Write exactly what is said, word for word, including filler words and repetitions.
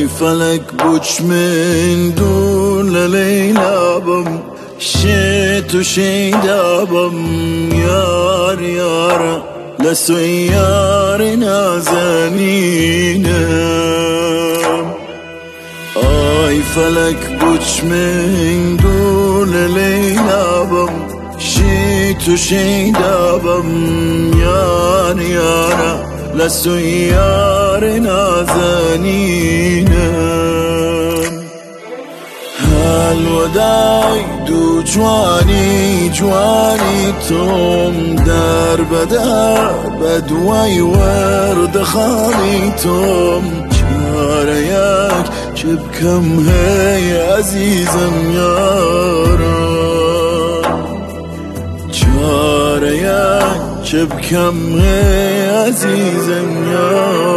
ای فلک بوچ من دور للیلابم شیت و شیدابم یار یارا لسو یار نازنینم ای فلک بوچ من دور للیلابم شیت و شیدابم یار یارا لسو یار نازنینم الوداع دو جوانی جوانی توم در بدر بدوی ورد خالی توم چاره یک چه بکم هی عزیزم یارم چاره یک چه بکم هی عزیزم یارم